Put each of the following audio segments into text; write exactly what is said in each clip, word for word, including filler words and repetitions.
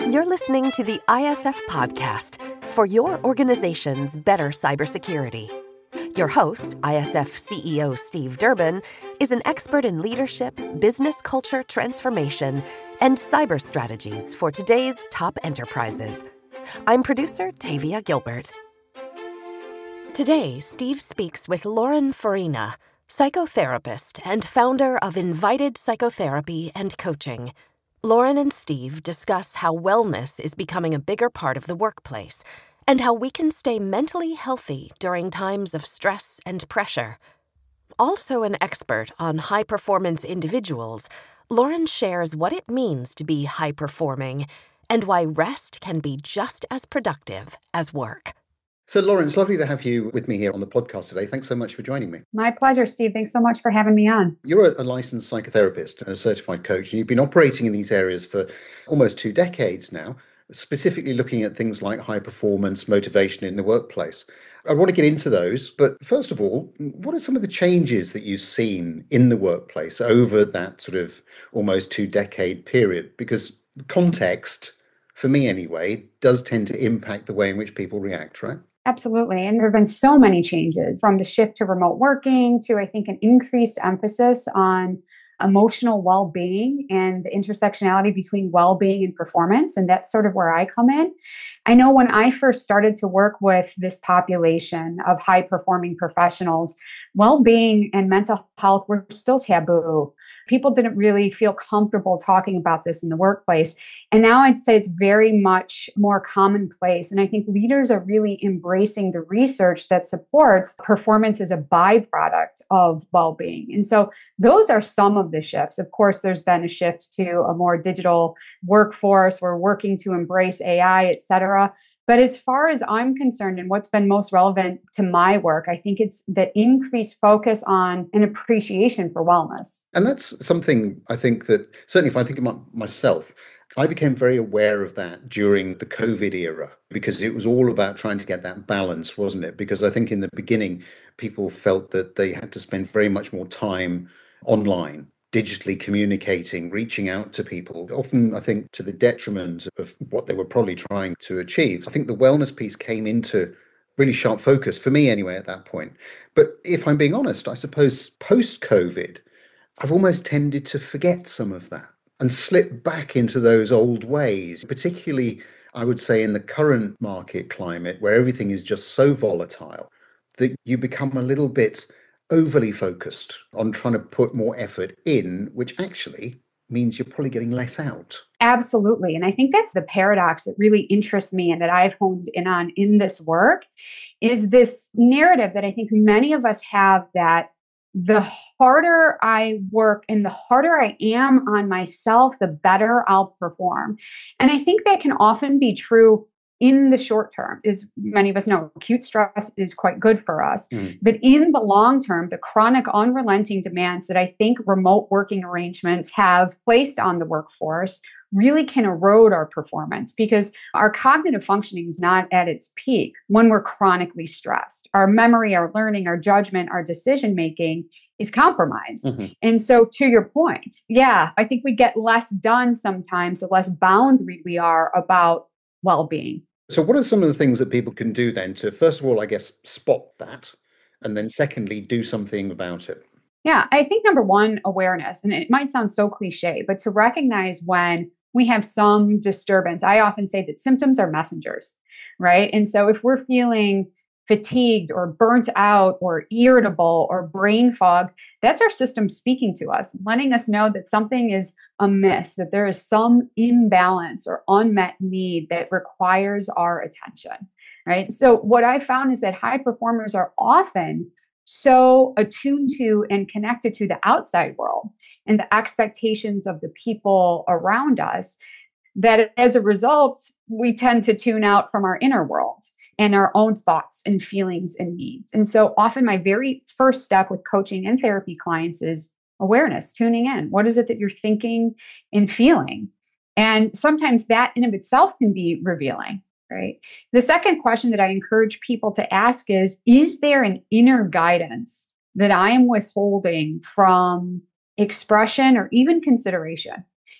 You're listening to the I S F podcast for your organization's better cybersecurity. Your host, I S F C E O Steve Durbin, is an expert in leadership, business culture transformation, and cyber strategies for today's top enterprises. I'm producer Tavia Gilbert. Today, Steve speaks with Lauren Farina, psychotherapist and founder of Invited Psychotherapy and Coaching. Lauren and Steve discuss how wellness is becoming a bigger part of the workplace and how we can stay mentally healthy during times of stress and pressure. Also an expert on high-performance individuals, Lauren shares what it means to be high-performing and why rest can be just as productive as work. So, Lauren, it's lovely to have you with me here on the podcast today. Thanks so much for joining me. My pleasure, Steve. Thanks so much for having me on. You're a, a licensed psychotherapist and a certified coach, and you've been operating in these areas for almost two decades now, specifically looking at things like high performance, motivation in the workplace. I want to get into those, but first of all, what are some of the changes that you've seen in the workplace over that sort of almost two decade period? Because context, for me anyway, does tend to impact the way in which people react, right? Absolutely. And there have been so many changes from the shift to remote working to, I think, an increased emphasis on emotional well-being and the intersectionality between well-being and performance. And that's sort of where I come in. I know when I first started to work with this population of high-performing professionals, well-being and mental health were still taboo. People didn't really feel comfortable talking about this in the workplace. And now I'd say it's very much more commonplace. And I think leaders are really embracing the research that supports performance as a byproduct of well-being. And so those are some of the shifts. Of course, there's been a shift to a more digital workforce. We're working to embrace A I, et cetera. But as far as I'm concerned and what's been most relevant to my work, I think it's the increased focus on an appreciation for wellness. And that's something I think that, certainly if I think about myself, I became very aware of that during the COVID era, because it was all about trying to get that balance, wasn't it? Because I think in the beginning, people felt that they had to spend very much more time online, digitally communicating, reaching out to people, often, I think, to the detriment of what they were probably trying to achieve. I think the wellness piece came into really sharp focus, for me anyway, at that point. But if I'm being honest, I suppose post-COVID, I've almost tended to forget some of that and slip back into those old ways, particularly, I would say, in the current market climate where everything is just so volatile that you become a little bit overly focused on trying to put more effort in, which actually means you're probably getting less out. Absolutely. And I think that's the paradox that really interests me and that I've honed in on in this work is this narrative that I think many of us have, that the harder I work and the harder I am on myself, the better I'll perform. And I think that can often be true in the short term. As many of us know, acute stress is quite good for us. Mm. But in the long term, the chronic, unrelenting demands that I think remote working arrangements have placed on the workforce really can erode our performance, because our cognitive functioning is not at its peak when we're chronically stressed. Our memory, our learning, our judgment, our decision-making is compromised. Mm-hmm. And so to your point, yeah, I think we get less done sometimes, the less boundary we are about well-being. So what are some of the things that people can do then to, first of all, I guess, spot that, and then secondly, do something about it? Yeah, I think number one, awareness. And it might sound so cliche, but to recognize when we have some disturbance. I often say that symptoms are messengers, right? And so if we're feeling fatigued or burnt out or irritable or brain fog, that's our system speaking to us, letting us know that something is amiss, that there is some imbalance or unmet need that requires our attention, right? So what I found is that high performers are often so attuned to and connected to the outside world and the expectations of the people around us that as a result, we tend to tune out from our inner world and our own thoughts and feelings and needs. And so often my very first step with coaching and therapy clients is awareness, tuning in. What is it that you're thinking and feeling? And sometimes that in of itself can be revealing, right? The second question that I encourage people to ask is, is there an inner guidance that I am withholding from expression or even consideration?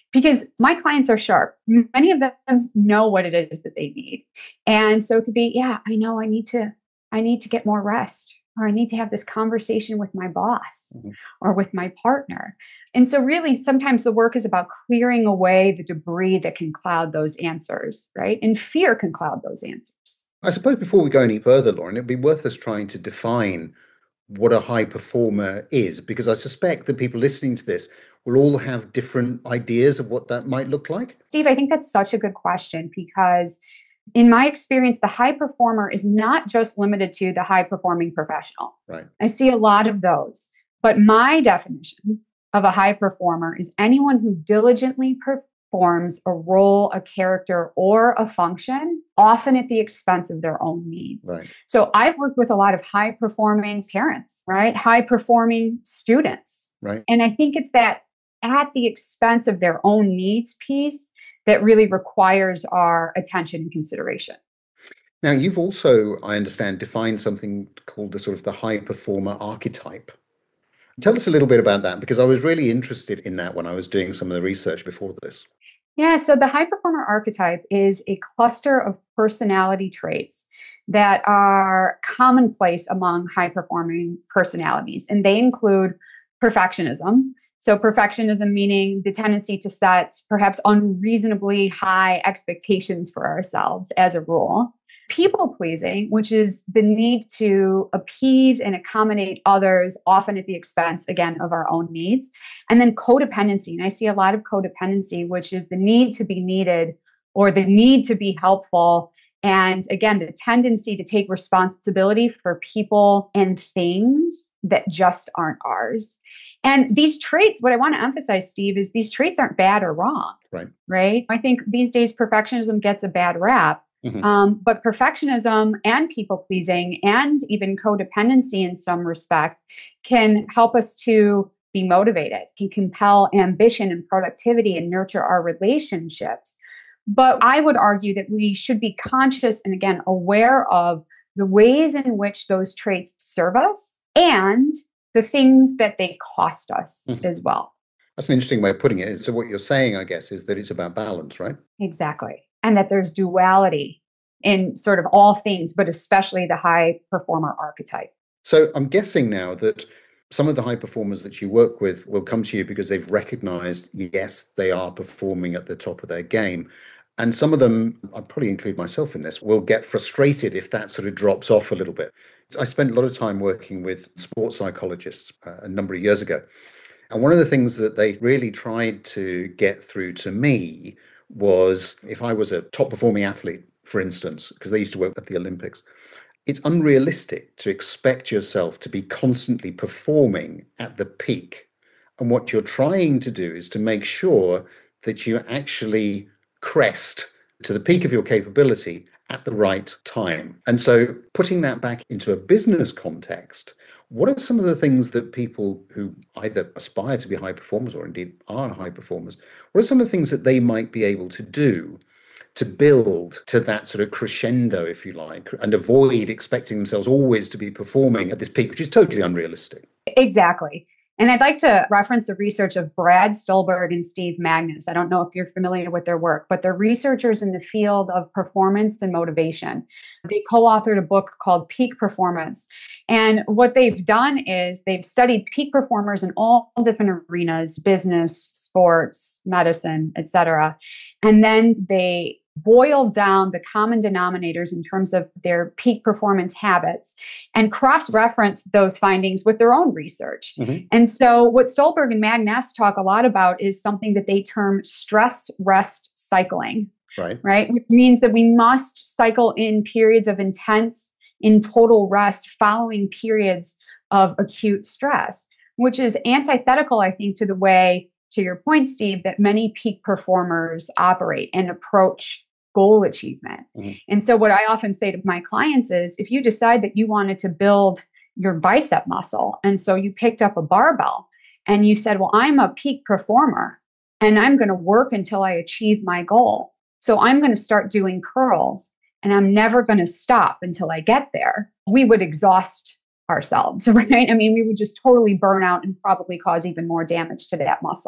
because my clients are sharp. Many of them know what it is that they need. And so it could be, yeah, I know I need to, I need to get more rest, or I need to have this conversation with my boss mm-hmm. or with my partner. And so really sometimes the work is about clearing away the debris that can cloud those answers, right? And fear can cloud those answers. I suppose before we go any further, Lauren, it'd be worth us trying to define what a high performer is, because I suspect that people listening to this will all have different ideas of what that might look like. Steve, I think that's such a good question, because in my experience, the high performer is not just limited to the high performing professional. Right. I see a lot of those, but my definition of a high performer is anyone who diligently performs a role, a character, or a function, often at the expense of their own needs. Right. So I've worked with a lot of high performing parents, right? High performing students. Right. And I think it's that at the expense of their own needs piece that really requires our attention and consideration. Now, you've also, I understand, defined something called the sort of the high performer archetype. Tell us a little bit about that, because I was really interested in that when I was doing some of the research before this. Yeah, so the high performer archetype is a cluster of personality traits that are commonplace among high performing personalities, and they include perfectionism. So perfectionism meaning the tendency to set perhaps unreasonably high expectations for ourselves as a rule. People pleasing, which is the need to appease and accommodate others, often at the expense, again, of our own needs. And then codependency. And I see a lot of codependency, which is the need to be needed or the need to be helpful. And again, the tendency to take responsibility for people and things that just aren't ours. And these traits, what I want to emphasize, Steve, is these traits aren't bad or wrong. Right. Right. I think these days perfectionism gets a bad rap. Mm-hmm. Um, but perfectionism and people pleasing and even codependency in some respect can help us to be motivated, can compel ambition and productivity and nurture our relationships. But I would argue that we should be conscious and, again, aware of the ways in which those traits serve us and the things that they cost us mm-hmm. as well. That's an interesting way of putting it. So what you're saying, I guess, is that it's about balance, right? Exactly. And that there's duality in sort of all things, but especially the high performer archetype. So I'm guessing now that some of the high performers that you work with will come to you because they've recognized, yes, they are performing at the top of their game. And some of them, I'd probably include myself in this, will get frustrated if that sort of drops off a little bit. I spent a lot of time working with sports psychologists uh, a number of years ago. And one of the things that they really tried to get through to me was, if I was a top performing athlete, for instance, because they used to work at the Olympics, it's unrealistic to expect yourself to be constantly performing at the peak. And what you're trying to do is to make sure that you actually crest to the peak of your capability at the right time. And so putting that back into a business context, what are some of the things that people who either aspire to be high performers or indeed are high performers, what are some of the things that they might be able to do to build to that sort of crescendo, if you like, and avoid expecting themselves always to be performing at this peak, which is totally unrealistic? Exactly. And I'd like to reference the research of Brad Stulberg and Steve Magness. I don't know if you're familiar with their work, but they're researchers in the field of performance and motivation. They co-authored a book called Peak Performance. And what they've done is they've studied peak performers in all different arenas, business, sports, medicine, et cetera. And then they boiled down the common denominators in terms of their peak performance habits and cross-referenced those findings with their own research. Mm-hmm. And so what Stulberg and Magness talk a lot about is something that they term stress rest cycling, right? Right? Which means that we must cycle in periods of intense, in total rest following periods of acute stress, which is antithetical, I think, to the way, to your point, Steve, that many peak performers operate and approach goal achievement. Mm-hmm. And so what I often say to my clients is, if you decide that you wanted to build your bicep muscle, and so you picked up a barbell and you said, well, I'm a peak performer and I'm going to work until I achieve my goal. So I'm going to start doing curls and I'm never going to stop until I get there. We would exhaust ourselves, right? I mean, we would just totally burn out and probably cause even more damage to that muscle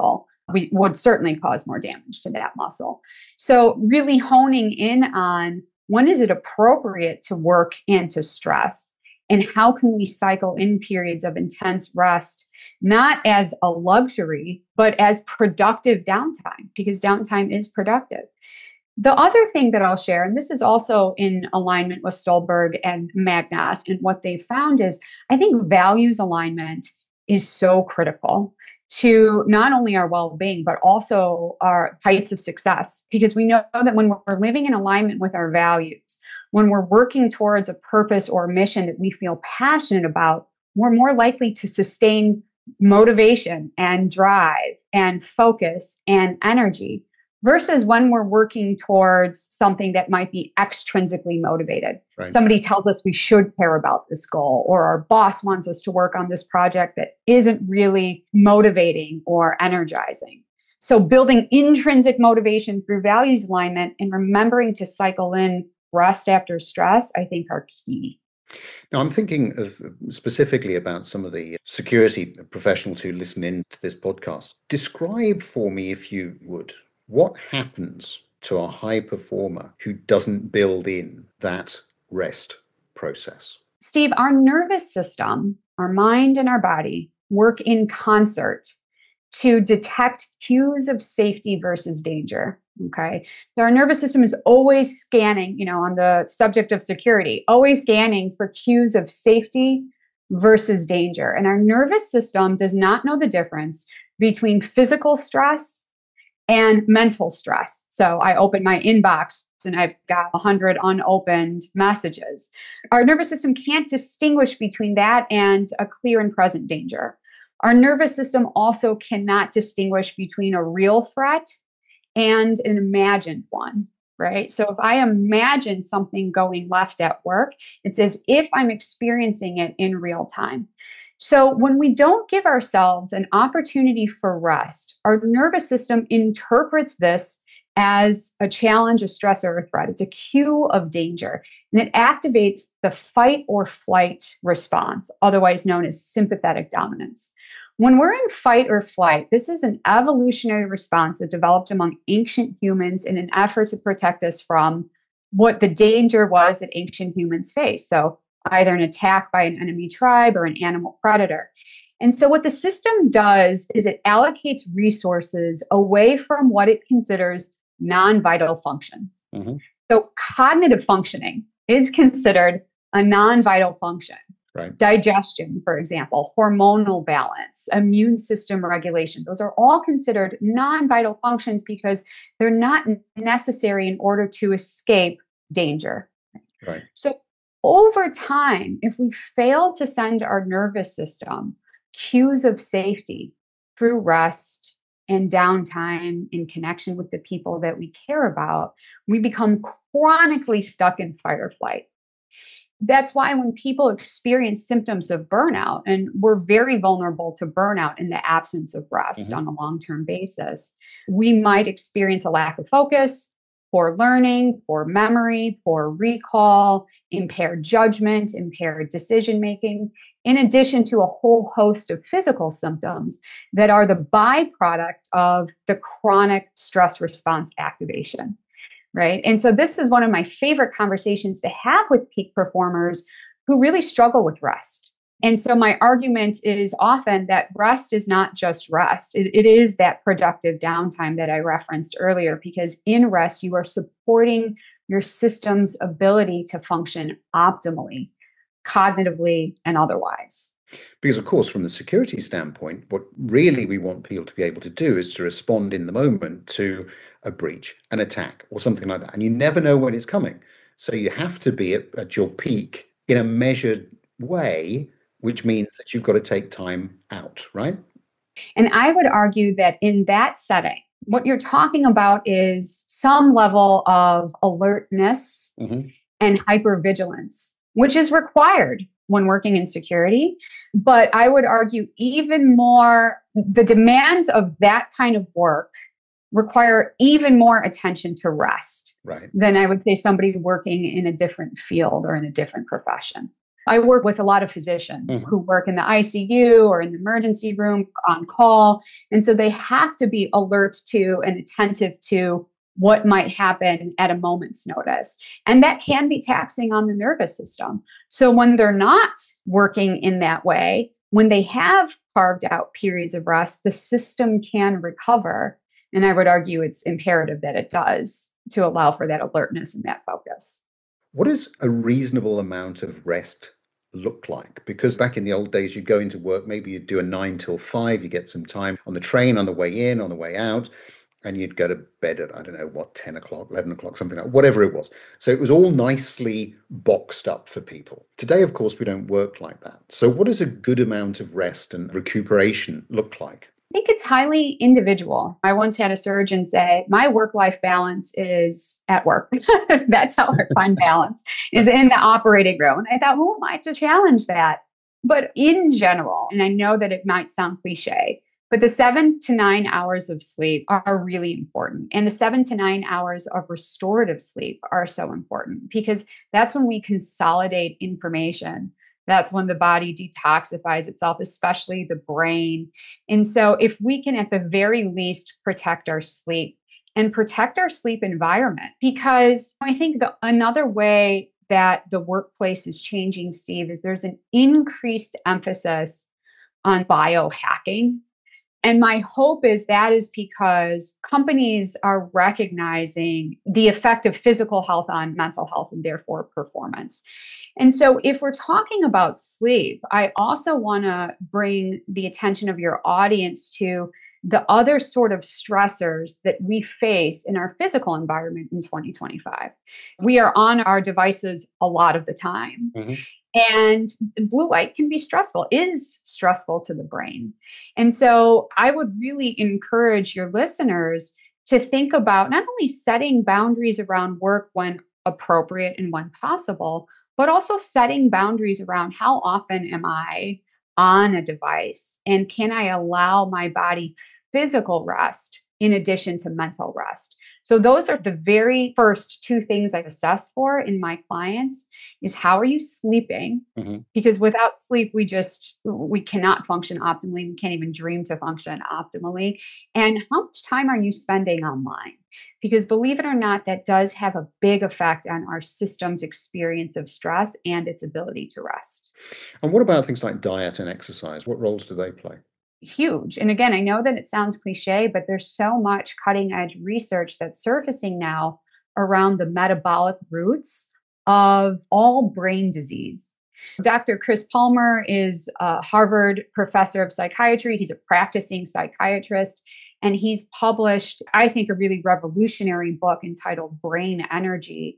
we would certainly cause more damage to that muscle. So really honing in on when is it appropriate to work and to stress, and how can we cycle in periods of intense rest, not as a luxury, but as productive downtime, because downtime is productive. The other thing that I'll share, and this is also in alignment with Stolberg and Magnas, and what they found is I think values alignment is so critical to not only our well-being, but also our heights of success. Because we know that when we're living in alignment with our values, when we're working towards a purpose or mission that we feel passionate about, we're more likely to sustain motivation and drive and focus and energy, versus when we're working towards something that might be extrinsically motivated. Right. Somebody tells us we should care about this goal, or our boss wants us to work on this project that isn't really motivating or energizing. So building intrinsic motivation through values alignment and remembering to cycle in rest after stress, I think are key. Now, I'm thinking of specifically about some of the security professionals who listen in to this podcast. Describe for me, if you would, what happens to a high performer who doesn't build in that rest process? Steve, our nervous system, our mind and our body work in concert to detect cues of safety versus danger. Okay. So our nervous system is always scanning, you know, on the subject of security, always scanning for cues of safety versus danger. And our nervous system does not know the difference between physical stress and mental stress. So I open my inbox and I've got one hundred unopened messages. Our nervous system can't distinguish between that and a clear and present danger. Our nervous system also cannot distinguish between a real threat and an imagined one, right? So if I imagine something going left at work, it's as if I'm experiencing it in real time. So when we don't give ourselves an opportunity for rest, our nervous system interprets this as a challenge, a stress, or a threat. It's a cue of danger, and it activates the fight or flight response, otherwise known as sympathetic dominance. When we're in fight or flight, this is an evolutionary response that developed among ancient humans in an effort to protect us from what the danger was that ancient humans faced. So either an attack by an enemy tribe or an animal predator. And so what the system does is it allocates resources away from what it considers non-vital functions. Mm-hmm. So cognitive functioning is considered a non-vital function. Right. Digestion, for example, hormonal balance, immune system regulation. Those are all considered non-vital functions because they're not necessary in order to escape danger. Right. So over time, if we fail to send our nervous system cues of safety through rest and downtime in connection with the people that we care about, we become chronically stuck in fight or flight. That's why when people experience symptoms of burnout, and we're very vulnerable to burnout in the absence of rest mm-hmm. on a long-term basis, we might experience a lack of focus, poor learning, poor memory, poor recall, impaired judgment, impaired decision-making, in addition to a whole host of physical symptoms that are the byproduct of the chronic stress response activation, right? And so this is one of my favorite conversations to have with peak performers who really struggle with rest. And so my argument is often that rest is not just rest. It, it is that productive downtime that I referenced earlier, because in rest, you are supporting your system's ability to function optimally, cognitively and otherwise. Because, of course, from the security standpoint, what really we want people to be able to do is to respond in the moment to a breach, an attack, or something like that. And you never know when it's coming. So you have to be at, at your peak in a measured way, which means that you've got to take time out, right? And I would argue that in that setting, what you're talking about is some level of alertness mm-hmm. and hypervigilance, which is required when working in security. But I would argue even more, the demands of that kind of work require even more attention to rest right. than I would say somebody working in a different field or in a different profession. I work with a lot of physicians Mhm. who work in the I C U or in the emergency room on call. And so they have to be alert to and attentive to what might happen at a moment's notice. And that can be taxing on the nervous system. So when they're not working in that way, when they have carved out periods of rest, the system can recover. And I would argue it's imperative that it does to allow for that alertness and that focus. What does a reasonable amount of rest look like? Because back in the old days, you'd go into work, maybe you'd do a nine till five, you get some time on the train on the way in, on the way out, and you'd go to bed at, I don't know, what, ten o'clock, eleven o'clock, something like whatever it was. So it was all nicely boxed up for people. Today, of course, we don't work like that. So what does a good amount of rest and recuperation look like? I think it's highly individual. I once had a surgeon say, my work-life balance is at work. That's how I find balance, is in the operating room. And I thought, who am I to challenge that? But in general, and I know that it might sound cliche, but the seven to nine hours of sleep are really important. And the seven to nine hours of restorative sleep are so important because that's when we consolidate information. That's when the body detoxifies itself, especially the brain. And so, if we can, at the very least, protect our sleep and protect our sleep environment, because I think the, another way that the workplace is changing, Steve, is there's an increased emphasis on biohacking. And my hope is that is because companies are recognizing the effect of physical health on mental health and therefore performance. And so, if we're talking about sleep, I also want to bring the attention of your audience to the other sort of stressors that we face in our physical environment in twenty twenty-five. We are on our devices a lot of the time. Mhm. And blue light can be stressful, is stressful to the brain. And so I would really encourage your listeners to think about not only setting boundaries around work when appropriate and when possible, but also setting boundaries around how often am I on a device and can I allow my body physical rest in addition to mental rest. So those are the very first two things I assess for in my clients is how are you sleeping? Mhm. Because without sleep, we just, we cannot function optimally. We can't even dream to function optimally. And how much time are you spending online? Because believe it or not, that does have a big effect on our system's experience of stress and its ability to rest. And what about things like diet and exercise? What roles do they play? Huge. And again, I know that it sounds cliche, but there's so much cutting edge research that's surfacing now around the metabolic roots of all brain disease. Doctor Chris Palmer is a Harvard professor of psychiatry. He's a practicing psychiatrist, and he's published, I think, a really revolutionary book entitled Brain Energy.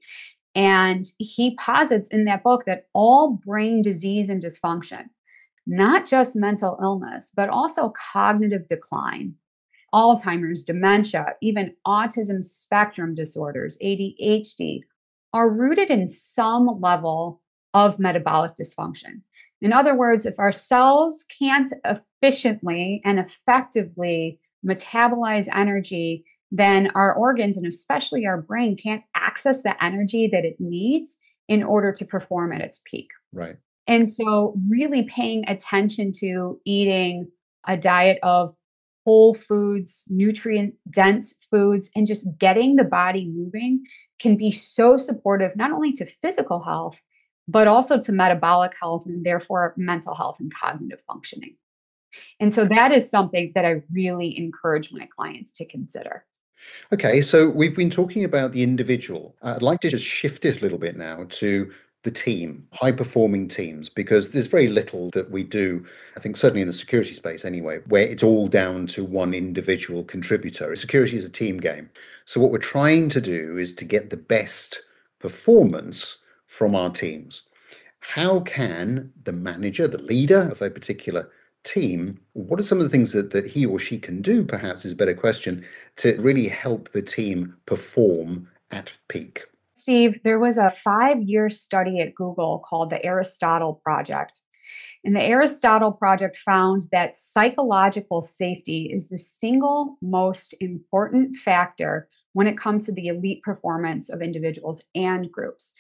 And he posits in that book that all brain disease and dysfunction, not just mental illness, but also cognitive decline, Alzheimer's, dementia, even autism spectrum disorders, A D H D, are rooted in some level of metabolic dysfunction. In other words, if our cells can't efficiently and effectively metabolize energy, then our organs and especially our brain can't access the energy that it needs in order to perform at its peak. Right. And so, really paying attention to eating a diet of whole foods, nutrient dense foods, and just getting the body moving can be so supportive, not only to physical health, but also to metabolic health and therefore mental health and cognitive functioning. And so, that is something that I really encourage my clients to consider. Okay, so we've been talking about the individual. I'd like to just shift it a little bit now to the team, high performing teams, because there's very little that we do, I think, certainly in the security space anyway, where it's all down to one individual contributor. Security is a team game. So, what we're trying to do is to get the best performance from our teams. How can the manager, the leader of a particular team, what are some of the things that, that he or she can do, perhaps is a better question, to really help the team perform at peak? Steve, there was a five year study at Google called the Aristotle Project. And the Aristotle Project found that psychological safety is the single most important factor when it comes to the elite performance of individuals and groups.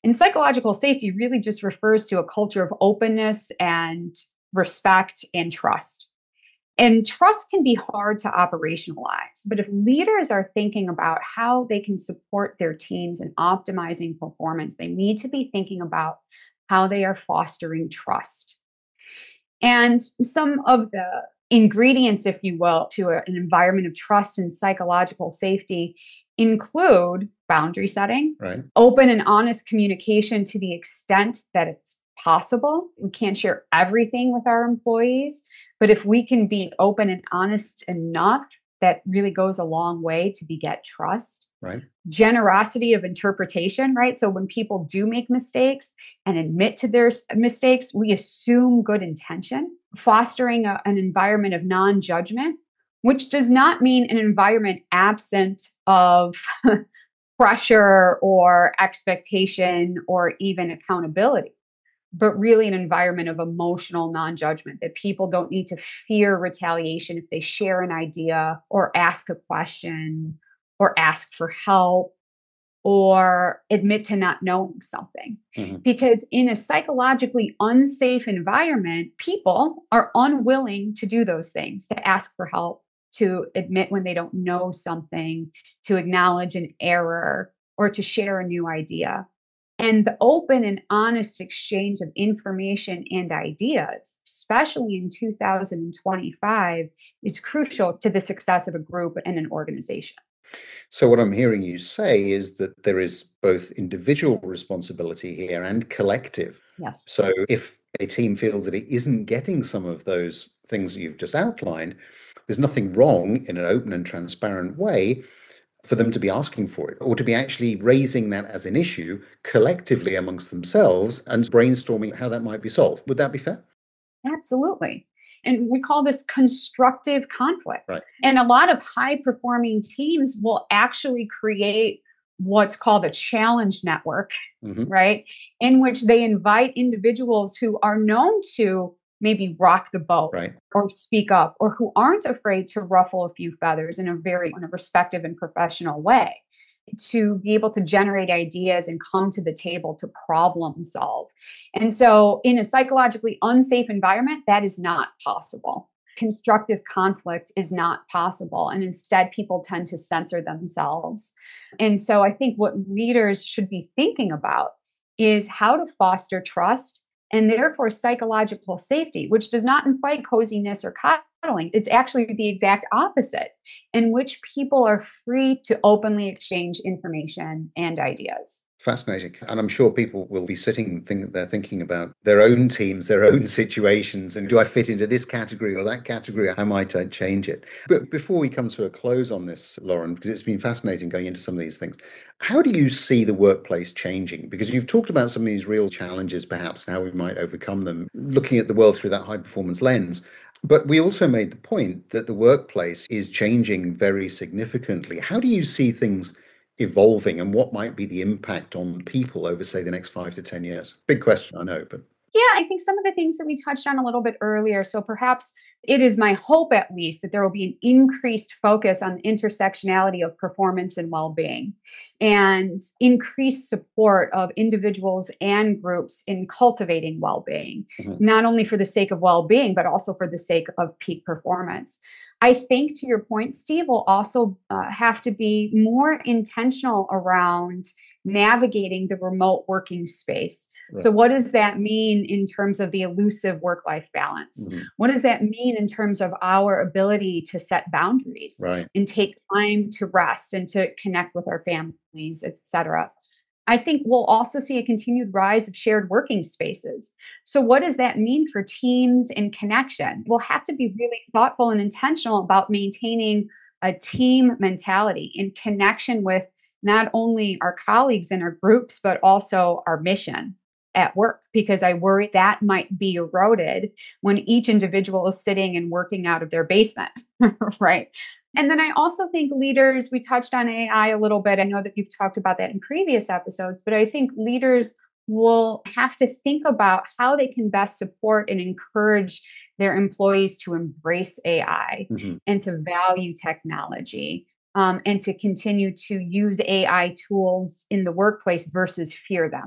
And psychological safety really just refers to a culture of openness and respect and trust. And trust can be hard to operationalize, but if leaders are thinking about how they can support their teams in optimizing performance, they need to be thinking about how they are fostering trust. And some of the ingredients, if you will, to a- an environment of trust and psychological safety include boundary setting, Right. open and honest communication to the extent that it's possible. We can't share everything with our employees, but if we can be open and honest enough, that really goes a long way to beget trust. Right. Generosity of interpretation, right? So when people do make mistakes and admit to their s- mistakes, we assume good intention, fostering a- an environment of non judgment, which does not mean an environment absent of pressure or expectation or even accountability, but really an environment of emotional non judgment, that people don't need to fear retaliation if they share an idea or ask a question or ask for help or admit to not knowing something. Mhm. Because in a psychologically unsafe environment, people are unwilling to do those things, to ask for help, to admit when they don't know something, to acknowledge an error, or to share a new idea. And the open and honest exchange of information and ideas, especially in two thousand twenty-five, is crucial to the success of a group and an organization. So, what I'm hearing you say is that there is both individual responsibility here and collective. Yes. So, if a team feels that it isn't getting some of those things that you've just outlined, there's nothing wrong in an open and transparent way for them to be asking for it or to be actually raising that as an issue collectively amongst themselves and brainstorming how that might be solved. Would that be fair? Absolutely. And we call this constructive conflict. Right. And a lot of high performing teams will actually create what's called a challenge network, Hmm. right? In which they invite individuals who are known to maybe rock the boat Right. or speak up, or who aren't afraid to ruffle a few feathers in a very in a respectful and professional way, to be able to generate ideas and come to the table to problem solve. And so, in a psychologically unsafe environment, that is not possible. Constructive conflict is not possible. And instead, people tend to censor themselves. And so, I think what leaders should be thinking about is how to foster trust and therefore psychological safety, which does not imply coziness or coddling. It's actually the exact opposite, in which people are free to openly exchange information and ideas. Fascinating. And I'm sure people will be sitting think they're thinking about their own teams, their own situations, and do I fit into this category or that category? How might I change it? But before we come to a close on this, Lauren, because it's been fascinating going into some of these things, how do you see the workplace changing? Because you've talked about some of these real challenges, perhaps, and how we might overcome them, looking at the world through that high performance lens. But we also made the point that the workplace is changing very significantly. How do you see things evolving and what might be the impact on people over, say, the next five to ten years? Big question, I know, but Yeah, I think some of the things that we touched on a little bit earlier. So perhaps it is my hope, at least, that there will be an increased focus on the intersectionality of performance and well being and increased support of individuals and groups in cultivating well being, Mhm. not only for the sake of well being, but also for the sake of peak performance. I think, to your point, Steve, will also uh, have to be more intentional around navigating the remote working space. So, Right. what does that mean in terms of the elusive work life balance? Mhm. What does that mean in terms of our ability to set boundaries Right. and take time to rest and to connect with our families, et cetera? I think we'll also see a continued rise of shared working spaces. So, what does that mean for teams and connection? We'll have to be really thoughtful and intentional about maintaining a team mentality in connection with not only our colleagues and our groups, but also our mission at work, because I worry that might be eroded when each individual is sitting and working out of their basement, right? And then I also think leaders, we touched on A I a little bit. I know that you've talked about that in previous episodes, but I think leaders will have to think about how they can best support and encourage their employees to embrace A I Mhm. and to value technology, um, and to continue to use A I tools in the workplace versus fear them.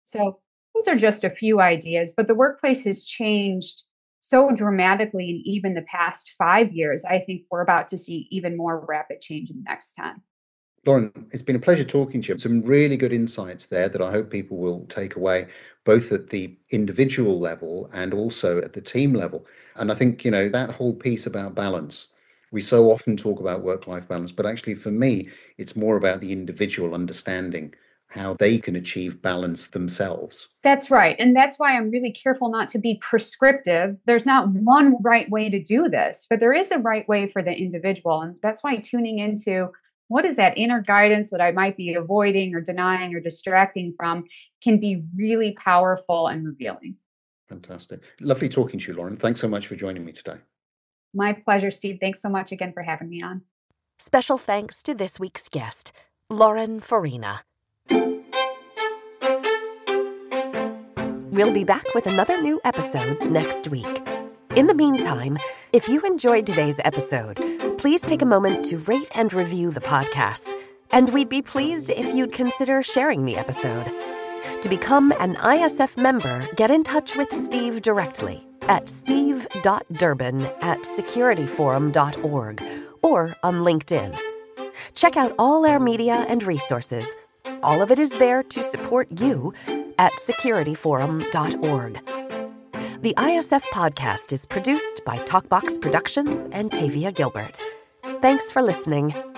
So those are just a few ideas, but the workplace has changed so dramatically in even the past five years. I think we're about to see even more rapid change in the next ten. Lauren, it's been a pleasure talking to you. Some really good insights there that I hope people will take away, both at the individual level and also at the team level. And I think, you know, that whole piece about balance, we so often talk about work-life balance, but actually for me, it's more about the individual understanding how they can achieve balance themselves. That's right. And that's why I'm really careful not to be prescriptive. There's not one right way to do this, but there is a right way for the individual. And that's why tuning into what is that inner guidance that I might be avoiding or denying or distracting from can be really powerful and revealing. Fantastic. Lovely talking to you, Lauren. Thanks so much for joining me today. My pleasure, Steve. Thanks so much again for having me on. Special thanks to this week's guest, Lauren Farina. We'll be back with another new episode next week. In the meantime, if you enjoyed today's episode, please take a moment to rate and review the podcast. And we'd be pleased if you'd consider sharing the episode. To become an I S F member, get in touch with Steve directly at steve dot durbin at security forum dot org or on LinkedIn. Check out all our media and resources. All of it is there to support you at security forum dot org. The I S F podcast is produced by Talkbox Productions and Tavia Gilbert. Thanks for listening.